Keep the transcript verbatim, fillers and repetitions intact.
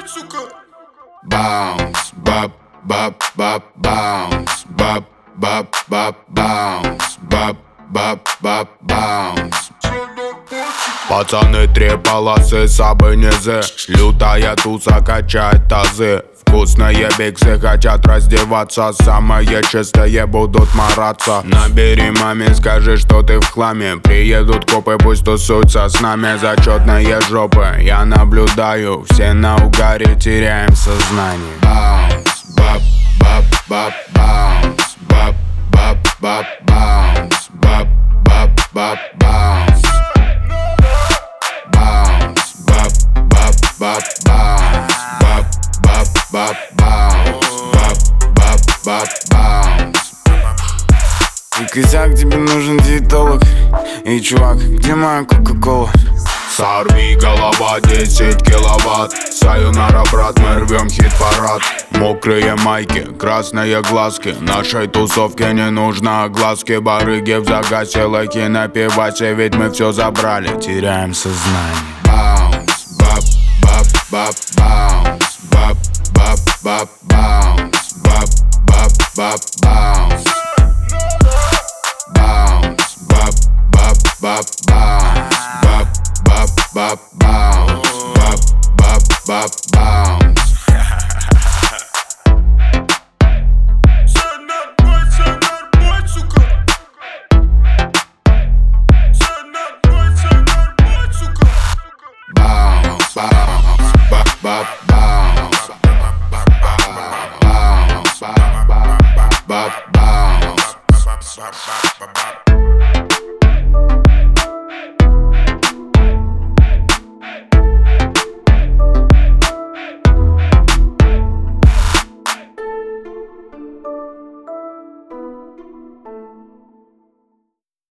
Bounce, bop, bop, bop, bounce, bop, bop, bop, bounce, bop, bop, bop, bounce. Пацаны, три полосы, сабы, низы. Лютая туса качает тазы. Вкусные биксы хотят раздеваться. Самые чистые будут мараться. Набери маме, скажи, что ты в хламе. Приедут копы, пусть тусуются с нами. Зачетные жопы, я наблюдаю. Все на угаре, теряем сознание. Bounce, bop, bop, bop, bounce, bop, bop, bop, bounce, bop, bop, bop, bounce. Bounce, bop, bop, bop, bounce, bop, bop, bop, bounce, bop, bop, bop, bounce. И козяк, тебе нужен диетолог. Эй, чувак, где моя кока-кола? Сорви голова, десять киловатт. Сайонара, брат, мы рвем хит-парад. Мокрые майки, красные глазки. Нашей тусовке не нужно огласки. Барыги в загасе, лайки на пивасе. Ведь мы все забрали, теряем сознание. Bounce, bop, bop, bop, bounce, bop, bop, bop, bounce, bop, bop, bop, bounce. Bounce, bop, bop, bop, bounce, bop, bop, bop, bounce, bop, bop, bop, bounce. Bounce, bounce, bop, bop, bounce, bounce, bop, bop, bounce.